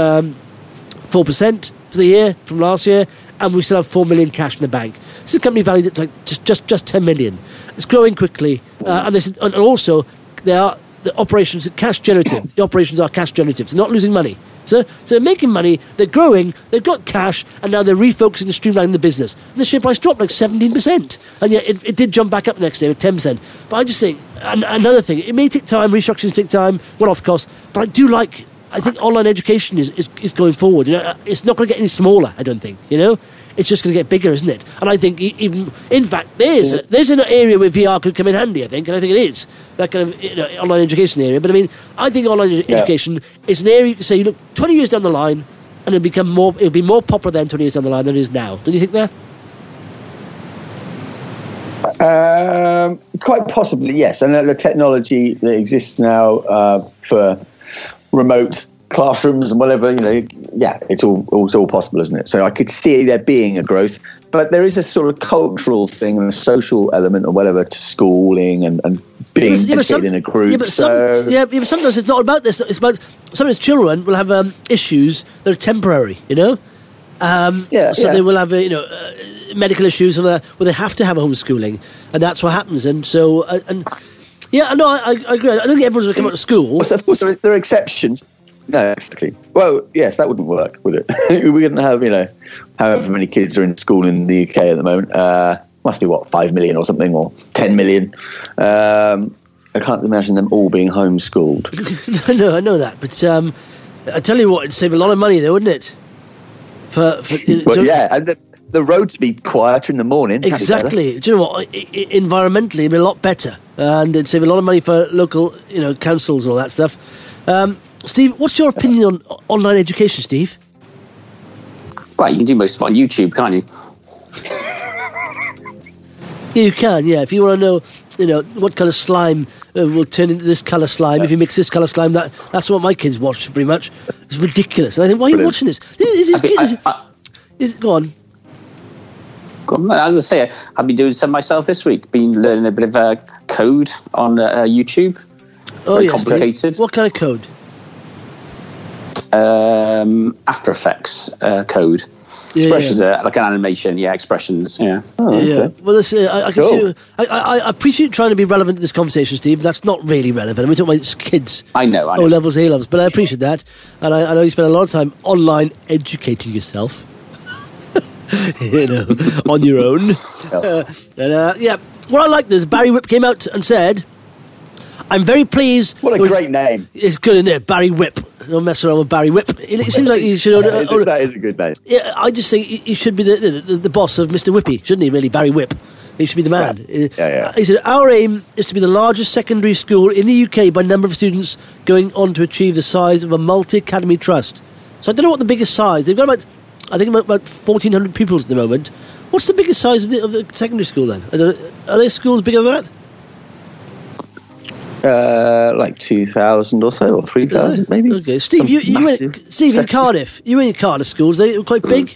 S3: for the year from last year, and we still have 4 million cash in the bank. This is a company valued at like just 10 million. It's growing quickly, and also the operations are cash generative. The operations are cash generative. So they're not losing money. So they're making money, they're growing, they've got cash, and now they're refocusing and streamlining the business. And the share price dropped like 17%. And yet it did jump back up the next day with 10%. But I just think, another thing, it may take time, restructuring take time, one-off costs, but I think online education is going forward. You know, it's not going to get any smaller, I don't think, you know. it's just going to get bigger, isn't it? And I think even, in fact, there's an area where VR could come in handy, I think, and I think it is, that kind of online education area. But I mean, I think online education is an area you can say, look, 20 years down the line, and it'll be more popular then 20 years down the line than it is now. Don't you think that?
S5: Quite possibly, yes. And the technology that exists now for remote classrooms and whatever, it's all possible, isn't it? So I could see there being a growth, but there is a sort of cultural thing and a social element or whatever to schooling and being educated in a group.
S3: But sometimes it's not about this. It's about sometimes children will have issues that are temporary, So they will have medical issues where they have to have homeschooling, and that's what happens. And so I agree. I don't think everyone's going to come out of school.
S5: Well, of course, there are exceptions. No, exactly. Well, yes, that wouldn't work, would it? We wouldn't have, however many kids are in school in the UK at the moment. Must be, 5 million or something, or 10 million. I can't imagine them all being homeschooled.
S3: No, I know that. But I tell you what, it'd save a lot of money, though, wouldn't it?
S5: And the roads would be quieter in the morning.
S3: Exactly. Do you know what? Environmentally, it'd be a lot better. And it'd save a lot of money for local, councils and all that stuff. Steve, what's your opinion on online education, Steve?
S4: Well, you can do most of it on YouTube, can't you?
S3: Yeah, you can, yeah. If you want to know, what kind of slime will turn into this colour slime, if you mix this colour slime, that's what my kids watch, pretty much. It's ridiculous. And I think, why are you watching this? Go on.
S4: As I say, I've been doing some myself this week. Been learning a bit of code on YouTube.
S3: Very
S4: complicated.
S3: What kind of code?
S4: After Effects code. Expressions, like an animation, expressions,
S5: Oh, okay.
S3: Well, I can see. I appreciate trying to be relevant to this conversation, Steve. That's not really relevant. We're talking about kids.
S4: I know.
S3: O levels, A levels, but I appreciate that, and I know you spend a lot of time online educating yourself. On your own. What I liked is Barry Whip came out and said, I'm very pleased.
S5: What a great name.
S3: It's good, isn't it? Barry Whip. Don't mess around with Barry Whip. It seems like he should...
S5: that is a good name.
S3: Yeah, I just think he should be the boss of Mr. Whippy, shouldn't he, really? Barry Whip. He should be the man.
S5: Yeah.
S3: He said, our aim is to be the largest secondary school in the UK by number of students going on to achieve the size of a multi-academy trust. So I don't know what the biggest size... They've got about 1,400 pupils at the moment. What's the biggest size of the secondary school then? Are there schools bigger than that?
S5: Like 2,000 or so, or 3,000 maybe.
S3: Okay, Steve, Steve in Cardiff. You were in Cardiff schools. They were quite big.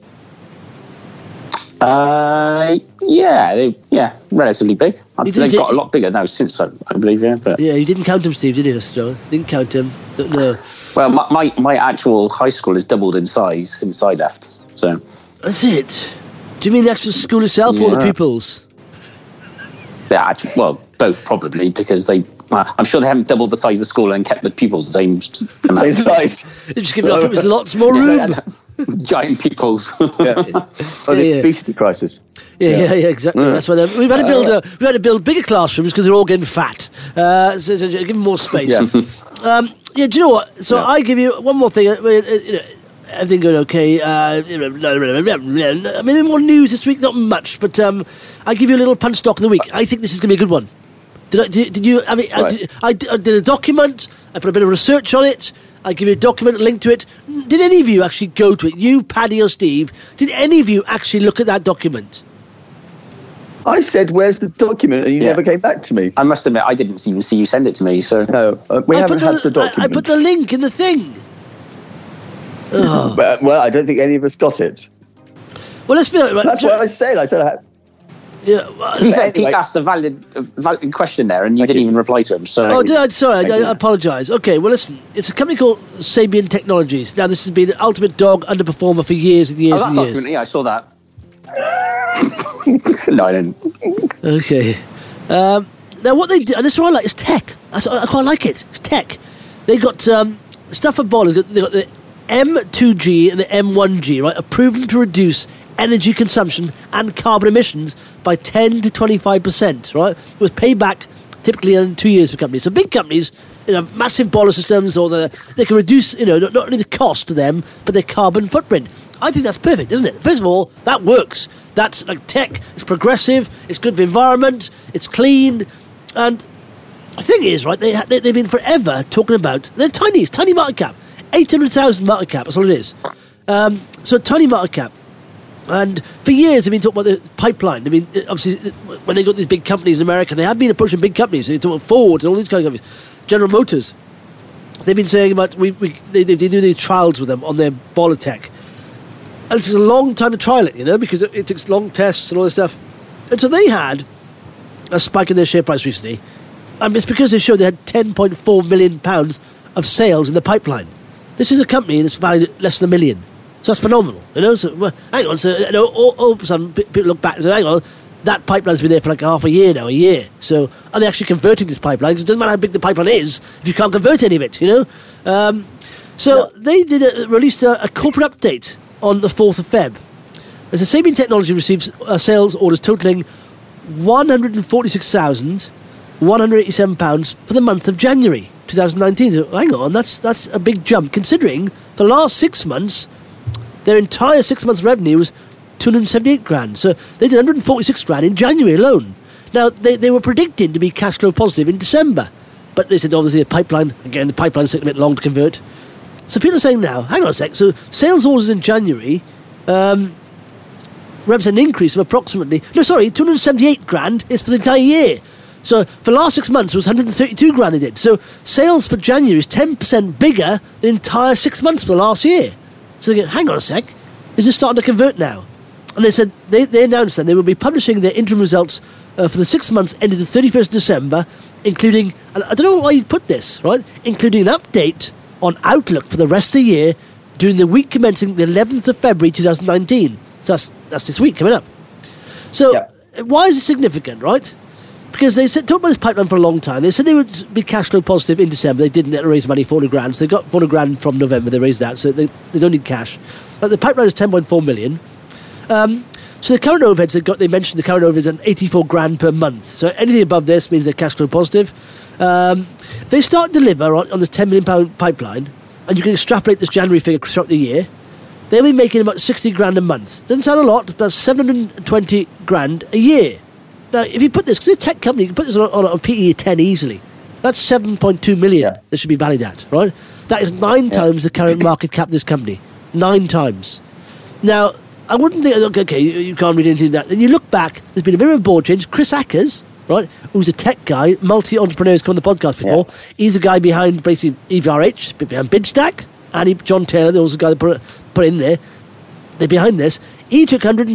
S4: Relatively big. They've got a lot bigger now since I believe. But
S3: you didn't count them, Steve, did you, Joe? Didn't count them. No.
S4: Well, my actual high school has doubled in size since I left. So
S3: that's it. Do you mean the actual school itself or the pupils?
S4: Yeah, actually, well, both probably, because I'm sure they haven't doubled the size of the school and kept the pupils the same
S5: size.
S3: They just give it up. It was lots more room.
S4: Giant pupils.
S5: The obesity crisis.
S3: Yeah, exactly. That's why we've had to build bigger classrooms because they're all getting fat. So give them more space. Do you know what? So I give you one more thing. I think going okay. I mean, more news this week, not much, but I give you a little punch stock of the week. I think this is going to be a good one. Did you? I mean, right. I did a document. I put a bit of research on it. I give you a document, a link to it. Did any of you actually go to it? You, Paddy or Steve? Did any of you actually look at that document?
S5: I said, "Where's the document?" And you never came back to me.
S4: I must admit, I didn't even see you send it to me. So
S5: no, we haven't had the document.
S3: I put the link in the thing.
S5: Well, I don't think any of us got it.
S3: Well, let's be honest.
S5: That's what I said. I said,
S4: to be fair, Pete asked a valid question there, and you didn't even reply to him. So,
S3: I apologise. Okay, well, listen, it's a company called Sabian Technologies. Now, this has been an ultimate dog underperformer for years and years and years.
S4: Document, yeah, I saw that. No, I didn't.
S3: Okay. Now, what they do, and this is what I like, is tech. I quite like it. It's tech. They've got stuff for ballers. They've got the M2G and the M1G, right, are proven to reduce energy consumption and carbon emissions by 10 to 25%, right? With payback typically in 2 years for companies. So big companies, massive boiler systems, or they can reduce, not only the cost to them, but their carbon footprint. I think that's perfect, isn't it? First of all, that works. That's like tech. It's progressive. It's good for the environment. It's clean. And the thing is, right, they've been forever talking about, they're tiny market cap. 800,000 market cap, that's all it is. So tiny market cap. And for years they've been talking about the pipeline. I mean, obviously, when they got these big companies in America, they have been approaching big companies. They talk about Ford and all these kind of companies. General Motors. They've been saying about, they do these trials with them on their boiler tech. And it's a long time to trial it, you know, because it takes long tests and all this stuff. And so they had a spike in their share price recently. And it's because they showed they had £10.4 million of sales in the pipeline. This is a company that's valued at less than $1 million. So that's phenomenal, you know. So hang on, so you know, all of a sudden people look back and say, hang on, that pipeline's been there for like half a year. So are they actually converting this pipeline? Because it doesn't matter how big the pipeline is if you can't convert any of it, you know. They released a corporate update on the 4th of Feb. As the Sabine Technology receives sales orders totalling £146,187 for the month of January 2019. So hang on, that's a big jump, considering the last 6 months, their entire 6 months revenue was 278 grand. So they did 146 grand in January alone. Now, they were predicting to be cash flow positive in December, but they said obviously the pipeline's taking a bit long to convert. So people are saying now, hang on a sec, so sales orders in January represent an increase of approximately, 278 grand is for the entire year. So for the last 6 months, it was 132 grand it did. So sales for January is 10% bigger than the entire 6 months for the last year. So they go, hang on a sec, is this starting to convert now? And they said, they announced that they will be publishing their interim results for the 6 months ending the 31st of December, including, and I don't know why you put this, right, including an update on outlook for the rest of the year during the week commencing the 11th of February 2019. So that's this week coming up. So why is it significant, right? Because they talked about this pipeline for a long time. They said they would be cash flow positive in December. They didn't. They had to raise money, 400 grand. So they got 400 grand from November. They raised that. So they don't need cash. But the pipeline is 10.4 million. So the current overheads, they mentioned the current overheads at 84 grand per month. So anything above this means they're cash flow positive. They start to deliver on this £10 million pipeline, and you can extrapolate this January figure throughout the year. They'll be making about 60 grand a month. Doesn't sound a lot, but that's 720 grand a year. Now, if you put this, because it's a tech company, you can put this on a PE of 10 easily. That's 7.2 million that should be valued at, right? That is 9 times the current market cap of this company. 9 times. Now, I wouldn't think, okay, you can't read anything like that. Then you look back, there's been a bit of a board change. Chris Ackers, right, who's a tech guy, multi-entrepreneurs come on the podcast before. Yeah. He's the guy behind basically EVRH, behind Bidstack, and John Taylor, there was the guy that put in there. They're behind this. He took 100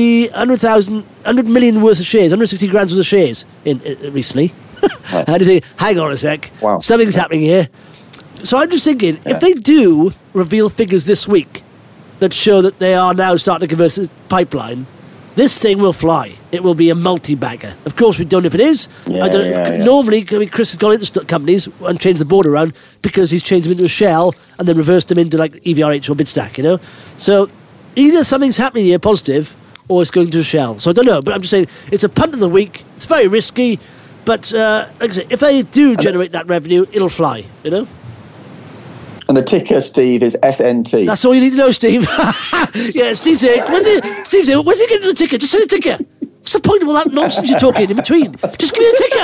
S3: million worth of shares, 160 grand worth of shares in recently. Right. And you think, hang on a sec, something's happening here. So I'm just thinking, if they do reveal figures this week that show that they are now starting to convert the pipeline, this thing will fly. It will be a multi-bagger. Of course, we don't know if it is. Normally, Chris has gone into companies and changed the board around because he's changed them into a shell and then reversed them into like EVRH or Bidstack, you know? So either something's happening here positive or it's going to a shell. So I don't know, but I'm just saying it's a punt of the week. It's very risky, but like I say, if they do generate that revenue, it'll fly, you know?
S5: And the ticker, Steve, is SNT.
S3: That's all you need to know, Steve. Yeah, Steve's here. Where's he getting the ticker? Just say the ticker. What's the point of all that nonsense you're talking in between? Just give me the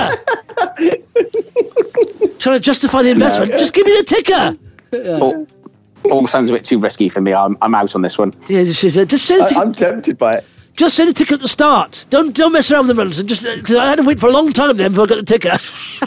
S3: ticker. Trying to justify the investment. Just give me the ticker.
S4: All sounds a bit too risky for me. I'm out on this one.
S3: Yeah, just say the ticker.
S5: I'm tempted by it.
S3: Just say the ticker at the start. Don't mess around with the runs. Because I had to wait for a long time then before I got the ticker.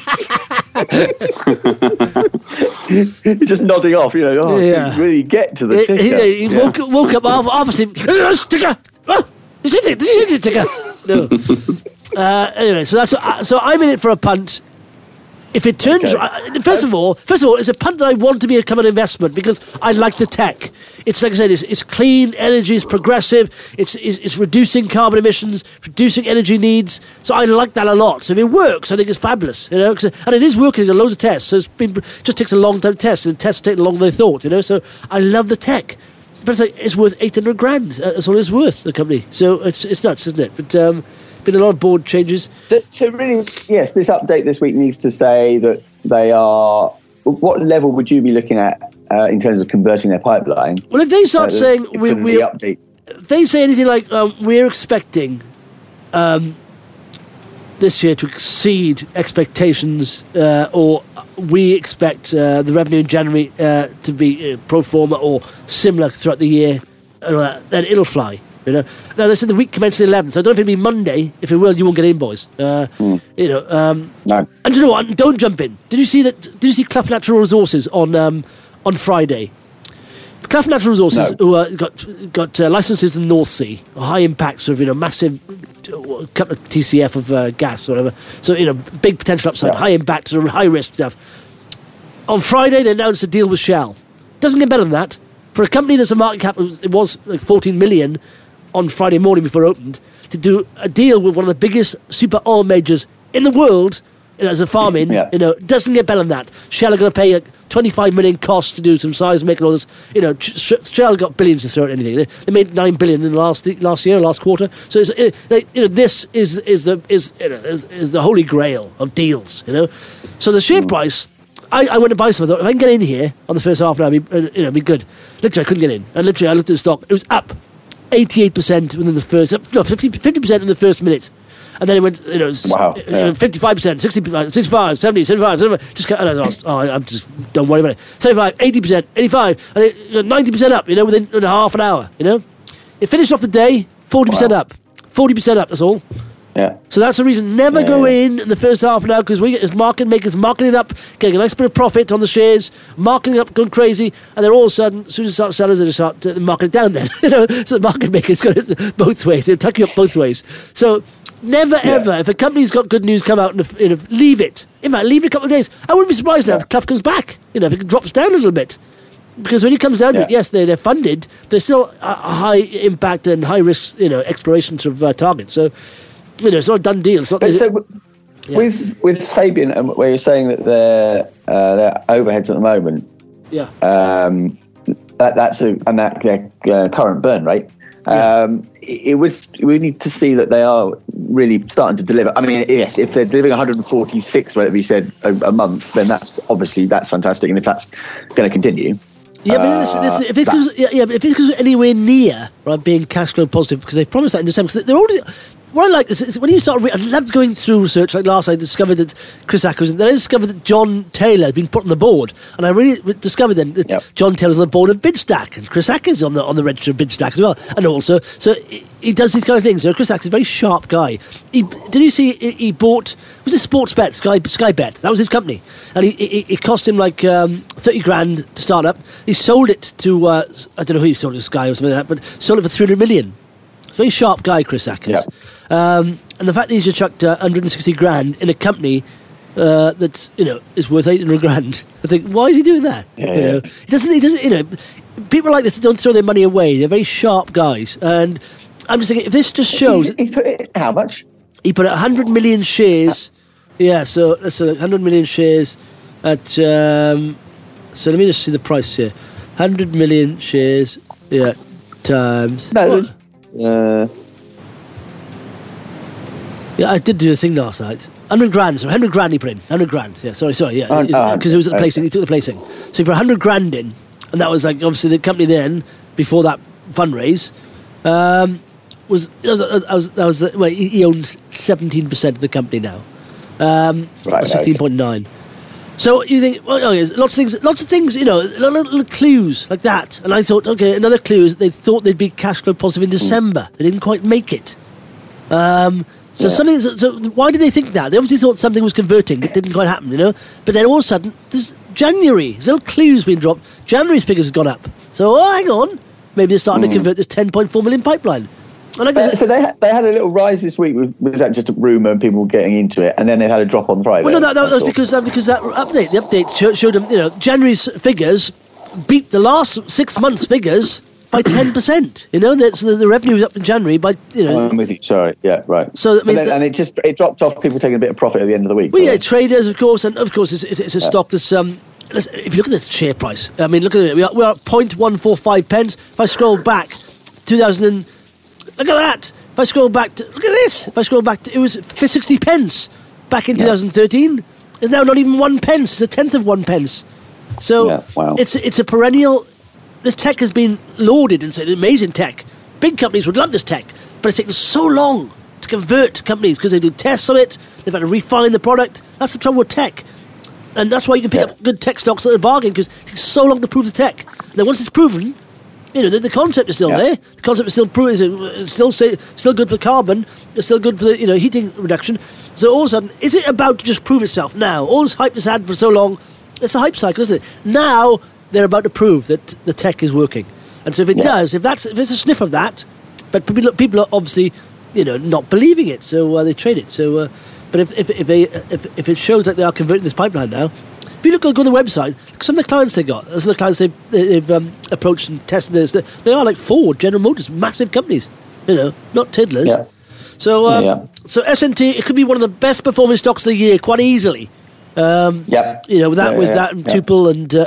S5: You're just nodding off, you know. Didn't really get to the ticker.
S3: He woke up obviously. Ticker. Did you see the ticker? No. Anyway, so I'm in it for a punt. If it turns, first of all, it's a punt that I want to become an investment because I like the tech. It's like I said, it's clean energy, it's progressive, it's reducing carbon emissions, reducing energy needs. So I like that a lot. So if it works, I think it's fabulous, you know. And it is working. There's loads of tests. So just takes a long time to test, and the tests take longer than they thought, you know. So I love the tech, but it's worth 800 grand. That's all it's worth, the company. So it's nuts, isn't it? But been a lot of board changes.
S5: So really, yes, this update this week needs to say that they are. What level would you be looking at in terms of converting their pipeline.
S3: Well, if they start saying
S5: update.
S3: If they say anything like we're expecting this year to exceed expectations, or we expect the revenue in January to be pro forma or similar throughout the year, then it'll fly. You know. Now they said the week commences the 11th, so I don't know if it'll be Monday. If it will, you won't get in, boys. You know.
S5: No.
S3: And you know what? Don't jump in. Did you see that? Did you see Clough Natural Resources on Friday? Clough Natural Resources,
S5: no.
S3: who got licenses in the North Sea, a high impact sort of massive couple of TCF of gas or whatever. So big potential upside, high impact, sort of high risk stuff. On Friday, they announced a deal with Shell. Doesn't get better than that for a company that's a market cap. It was like 14 million on Friday morning before it opened, to do a deal with one of the biggest super oil majors in the world as a farm-in. Doesn't get better than that. Shell are going to pay 25 million costs to do some seismic and all this. Shell got billions to throw at anything. They made 9 billion in the last quarter. So this is the holy grail of deals. So the share price. I went to buy some. I thought if I can get in here on the first half an hour, it'd be good. Literally, I couldn't get in, and literally, I looked at the stock. It was up 88% within the first, 50% in the first minute. And then it went, 55%, 60%, 65, 70, 75, 75. Just, and I thought, I'm just, don't worry about it. 75, 80%, 85, and 90% up, within half an hour, It finished off the day, 40% up. 40% up, that's all.
S5: Yeah.
S3: So that's the reason. Never go in the first half an hour, because we as market makers marketing up, getting a nice bit of profit on the shares, marketing up, going crazy, and then all of a sudden, as soon as you start sellers, they just start to market it down. Then so the market makers go both ways. They're tucking up both ways. So never ever, if a company's got good news come out, and leave it. In fact, leave it a couple of days. I wouldn't be surprised now if Clough comes back. If it drops down a little bit. Because when it comes down to it, yes, they're funded, but they're still a high impact and high risk, exploration sort of target. So. It's not a done deal. It's not.
S5: With Sabian, and where you're saying that their overheads at the moment, that's their current burn rate. We need to see that they are really starting to deliver. I mean, yes, if they're delivering 146, whatever you said, a month, then that's fantastic, and if that's going to continue.
S3: Yeah, but if this goes anywhere near being cash flow positive, because they promised that in December, because they're already. What I like is when you start, I loved going through research. Like last, I discovered that Chris Acker was. Then I discovered that John Taylor had been put on the board, and I really discovered then that John Taylor's on the board of Bidstack, and Chris Acker's on the register of Bidstack as well. And also, so he does these kind of things. Chris Acker's a very sharp guy. Did you see he bought? Was it Sportsbet? Sky Bet. That was his company, and it cost him like 30 grand to start up. He sold it to I don't know who he sold it to, Sky or something like that, but sold it for 300 million. Very sharp guy, Chris Ackers. Yeah. And the fact that he's just chucked 160 grand in a company that is worth 800 grand. I think, why is he doing that? He doesn't. People like this don't throw their money away. They're very sharp guys, and I'm just thinking if this just shows.
S5: He's put in how much?
S3: He put 100 million shares. Yeah, so let's 100 million shares at. So let me just see the price here. 100 million shares. Yeah, times.
S5: No.
S3: Yeah, I did do a thing last night. 100 grand, sorry, 100 grand he put in. 100 grand, yeah, sorry, yeah. Because it was at the placing, he took the placing. So he put 100 grand in, and that was like, obviously the company then, before that fundraise, he owns 17% of the company now. 16.9. So you think, lots of things, little clues like that. And I thought, okay, another clue is they thought they'd be cash flow positive in December. They didn't quite make it. So why did they think that? They obviously thought something was converting. It didn't quite happen, But then all of a sudden, there's January. There's little clues being dropped. January's figures have gone up. So, hang on. Maybe they're starting to convert this 10.4 million pipeline.
S5: So they had a little rise this week. Was that just a rumour and people were getting into it, and then they had a drop on Friday?
S3: Well, no, that was because that update. The update showed them. January's figures beat the last 6 months' figures by 10%. So the revenue was up in January by.
S5: I'm with you. Sorry. Yeah. Right.
S3: So
S5: and it dropped off. People taking a bit of profit at the end of the week.
S3: Well, yeah, traders, of course, and of course it's a stock that's. If you look at the share price, I mean, look at it. We are at 0.145 pence. If I scroll back, 2000. Look at that. If I scroll back to... Look at this. If I scroll back to... It was for 60 pence back in 2013. It's now not even 1 pence. It's a tenth of 1 pence. So it's a perennial. This tech has been lauded and said amazing tech. Big companies would love this tech, but it's taken so long to convert companies because they do tests on it. They've had to refine the product. That's the trouble with tech. And that's why you can pick up good tech stocks at a bargain, because it takes so long to prove the tech. And then once it's proven, the concept is still there. The concept is still proven. It's still good for carbon. It's still good for the heating reduction. So all of a sudden, is it about to just prove itself now? All this hype it's had for so long, it's a hype cycle, isn't it? Now they're about to prove that the tech is working. And so if it does, if it's a sniff of that, but people are obviously not believing it, so they trade it. So. But if it shows that they are converting this pipeline now, if you go to the website, some of the clients they got, some of the clients they've approached and tested this, they are like Ford, General Motors, massive companies, not tiddlers. Yeah. So so S&T, it could be one of the best performing stocks of the year quite easily. With that and Tupel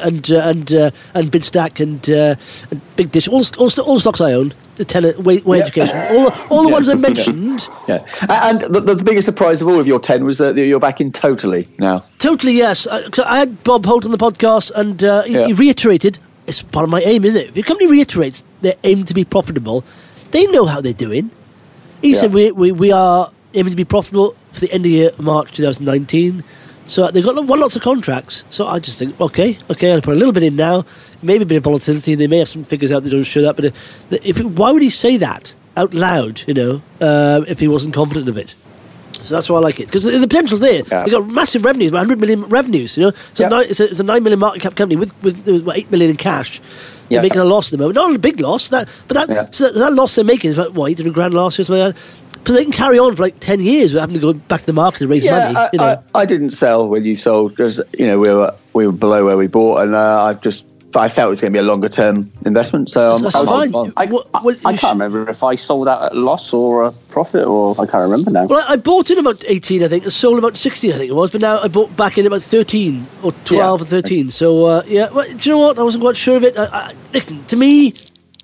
S3: and Bidstack and Big Dish, all stocks I own. The tenant, way education, all the ones I mentioned.
S5: Yeah, and the biggest surprise of all of your 10 was that you're back in Totally now.
S3: Totally, yes. I had Bob Holt on the podcast, and he reiterated, it's part of my aim, isn't it? If your company reiterates their aim to be profitable, they know how they're doing. He said we are aiming to be profitable for the end of year, March 2019. So they've got lots of contracts. So I just think, okay, I'll put a little bit in now. Maybe a bit of volatility. They may have some figures out that don't show that. But why would he say that out loud, if he wasn't confident of it? So that's why I like it. Because the potential's there. Yeah. They've got massive revenues, about 100 million revenues. So it's a 9 million market cap company with 8 million in cash. They're making a loss at the moment. Not a big loss. So that loss they're making is about, 800 grand last year or something like that. But they can carry on for like 10 years without having to go back to the market to raise money.
S5: I didn't sell when you sold because we were below where we bought, and I felt it was going to be a longer term investment. So
S3: that's fine.
S4: I can't remember if I sold out at a loss or a profit, or I can't remember now.
S3: Well, I bought in about 18, I think, and sold about 16, I think it was. But now I bought back in about 13 or 12 or 13. So do you know what? I wasn't quite sure of it. Listen, to me,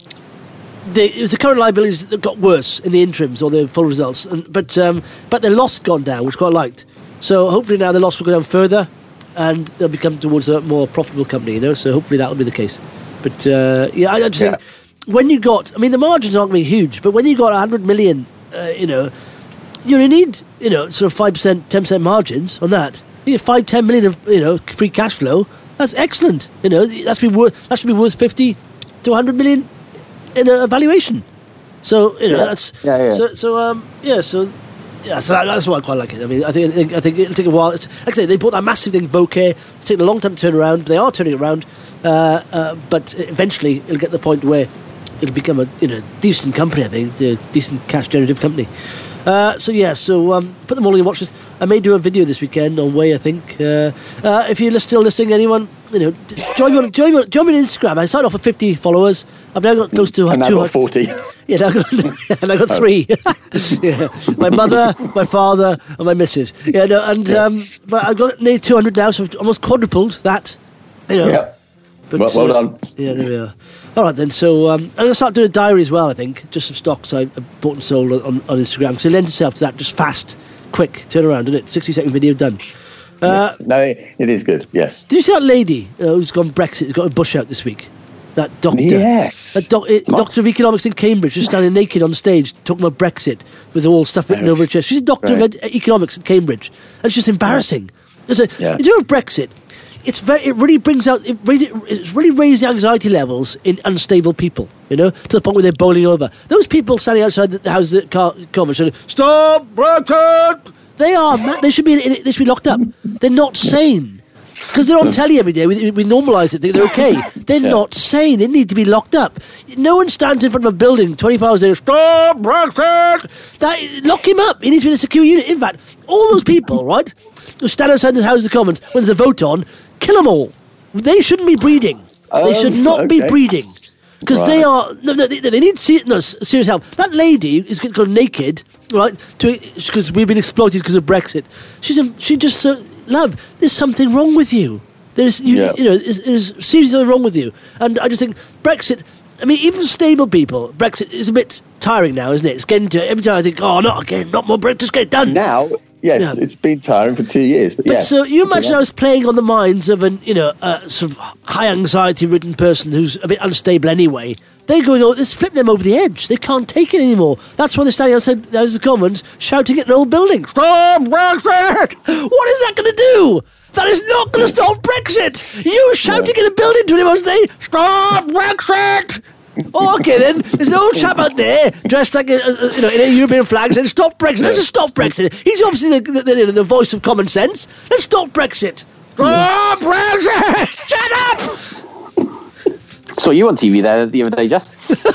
S3: it was the current liabilities that got worse in the interims or the full results, but their loss gone down, which I quite liked. So hopefully now the loss will go down further, and they'll become towards a more profitable company. So hopefully that will be the case. But I just think when you got, the margins aren't going to be huge, but when you got 100 million, you only need sort of 5%, 10% margins on that. You get 5-10 million of free cash flow. That's excellent. That should be worth 50 to 100 million. In a valuation, so that's So that's why I quite like it. I think it'll take a while. Like I say, they bought that massive thing, Vocare. It's taken a long time to turn around. They are turning it around, but eventually it'll get to the point where it'll become a decent company. I think a decent cash generative company. So put them all in your watch list. I may do a video this weekend on Way, I think. If you're still listening, anyone, join me on Instagram. I started off with 50 followers. I've now got close to 200.
S5: And I've got 40.
S3: Yeah, and I got 3. My mother, my father, and my missus. But I've got nearly 200 now, so I've almost quadrupled that.
S5: Yeah.
S3: But,
S5: well done.
S3: Yeah, there we are. All right, then. So I'm going to start doing a diary as well, I think, just of stocks I bought and sold on Instagram. So it lends itself to that, just fast, quick turnaround, doesn't it? 60-second video done.
S5: Yes. No, it is good, yes.
S3: Did you see that lady who's gone Brexit, who's got a bush out this week? That doctor.
S5: Yes.
S3: Doctor of economics in Cambridge, just standing naked on stage talking about Brexit with all stuff written over her chest. She's a doctor of economics at Cambridge. And it's just embarrassing. In terms of Brexit, it really raises the anxiety levels in unstable people, to the point where they're bowling over. Those people standing outside the House of Commons saying, "Stop Brexit!" They are mad. They should be locked up. They're not sane. Because they're on telly every day. We normalise it, think they're okay. They're not sane. They need to be locked up. No one stands in front of a building 24 hours a day, "Stop Brexit!" Lock him up. He needs to be in a secure unit. In fact, all those people, right, who stand outside the House of Commons when there's a vote on, kill them all. They shouldn't be breeding. They should not be breeding. Because they are... No, they need serious help. That lady is going to go naked, right, because we've been exploited because of Brexit. She just... love, there's something wrong with you. There's seriously something wrong with you. And I just think Brexit, even stable people, Brexit is a bit tiring now, isn't it? It's getting to every time I think, not again, not more Brexit, just get it done.
S5: Now Yes, it's been tiring for 2 years. But yes.
S3: So you imagine I was playing on the minds of a sort of high anxiety-ridden person who's a bit unstable anyway. They're going, it's flipping them over the edge. They can't take it anymore. That's why they're standing outside the Commons shouting at an old building. Stop Brexit! What is that going to do? That is not going to stop Brexit! You shouting in a building to anyone saying, stop Brexit! Oh, okay then. There's an old chap out there dressed like in a European flag saying, stop Brexit. Let's just stop Brexit. He's obviously the voice of common sense. Let's stop Brexit. Stop Brexit! Shut up!
S4: Saw you on TV there the other day, Just.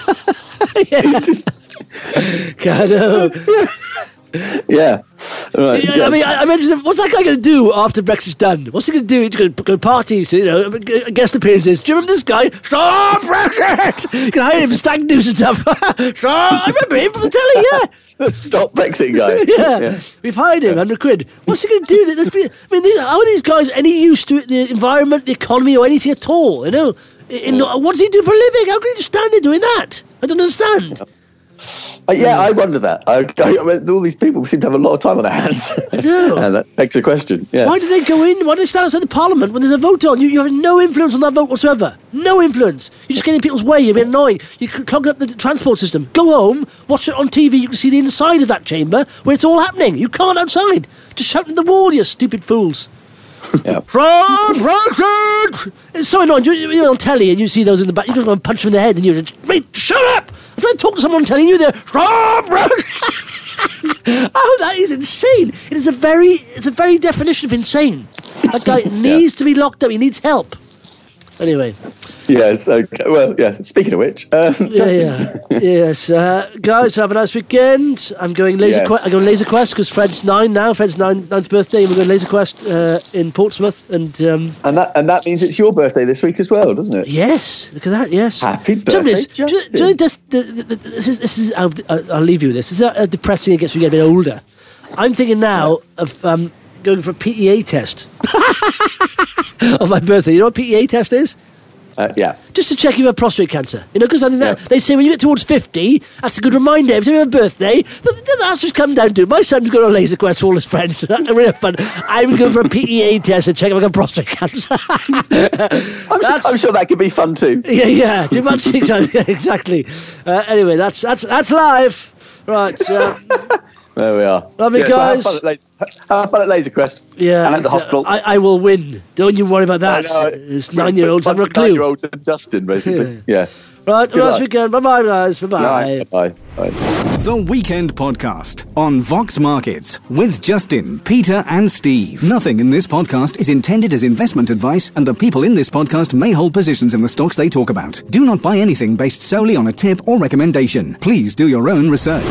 S5: Yeah. Right,
S3: yes. I mean, I mentioned, what's that guy going to do after Brexit's done? What's he going to do? He's going to go to parties, guest appearances. Do you remember this guy? Stop Brexit! You can hire him for stag do's and stuff. I remember him from the telly, yeah.
S5: The Stop Brexit guy.
S3: Yeah. We've hired him, £100. What's he going to do? How are these guys any use to the environment, the economy, or anything at all? What does he do for a living? How can he just stand there doing that? I don't understand.
S5: I wonder that. All these people seem to have a lot of time on their hands.
S3: I know.
S5: And that begs a question. Yeah.
S3: Why do they go in? Why do they stand outside the Parliament when there's a vote on? You have no influence on that vote whatsoever. No influence. You're just getting in people's way. You're being annoying. You're clogging up the transport system. Go home, watch it on TV. You can see the inside of that chamber where it's all happening. You can't outside. Just shouting at the wall, you stupid fools.
S5: Yeah.
S3: Brexit! It's so annoying. You're on telly and you see those in the back. You just want to punch them in the head and you're just, mate, shut up! I'm trying to talk to someone telling you they're Brexit! Oh, that is insane. It's a very definition of insane. That guy needs to be locked up. He needs help. Anyway.
S5: Yes, okay. Well, yes, speaking of which.
S3: Yes. Guys, have a nice weekend. I'm going Laser Quest because Fred's 9 now. Fred's 9th birthday, and we're going Laser Quest in Portsmouth. And
S5: that means it's your birthday this week as well, doesn't it?
S3: Yes, look at that, yes.
S5: Happy birthday,
S3: this is I'll leave you with this. This is how depressing it gets when you get a bit older. I'm thinking now of going for a PEA test on my birthday. You know what a PEA test is?
S5: Yeah.
S3: Just to check if you have prostate cancer. Because they say when you get towards 50, that's a good reminder. Every time you have a birthday, that's just come down to. My son's going on Laser Quest for all his friends. That's really fun. I'm going for a PEA test to check if I got prostate cancer.
S5: I'm sure that could be fun too.
S3: Yeah. Do you much? Exactly. Anyway, that's live. Right.
S5: There we are.
S3: Love you guys.
S5: Have fun at Laser Quest.
S3: Yeah.
S4: And at the hospital.
S3: I will win. Don't you worry about that. It's 9-year-olds. I'm not a clue.
S5: 9-year-olds and Dustin, basically. Yeah.
S3: Right. Last weekend. Bye-bye, guys. Bye-bye.
S5: Bye.
S2: The Weekend Podcast on Vox Markets with Justin, Peter and Steve. Nothing in this podcast is intended as investment advice, and the people in this podcast may hold positions in the stocks they talk about. Do not buy anything based solely on a tip or recommendation. Please do your own research.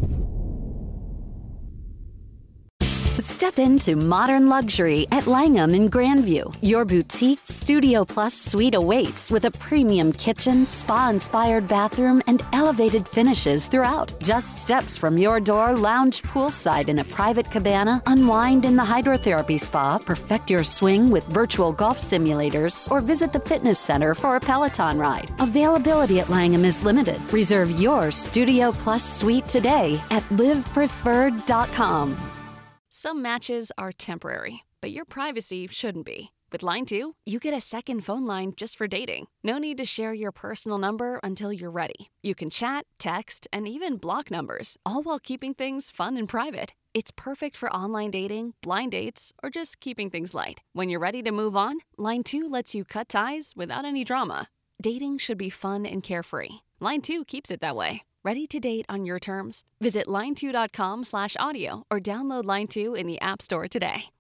S1: Step into modern luxury at Langham in Grandview. Your boutique Studio Plus suite awaits with a premium kitchen, spa-inspired bathroom, and elevated finishes throughout. Just steps from your door, lounge poolside in a private cabana, unwind in the hydrotherapy spa, perfect your swing with virtual golf simulators, or visit the fitness center for a Peloton ride. Availability at Langham is limited. Reserve your Studio Plus suite today at livepreferred.com.
S6: Some matches are temporary, but your privacy shouldn't be. With Line 2, you get a second phone line just for dating. No need to share your personal number until you're ready. You can chat, text, and even block numbers, all while keeping things fun and private. It's perfect for online dating, blind dates, or just keeping things light. When you're ready to move on, Line 2 lets you cut ties without any drama. Dating should be fun and carefree. Line 2 keeps it that way. Ready to date on your terms? Visit line2.com/audio or download Line 2 in the App Store today.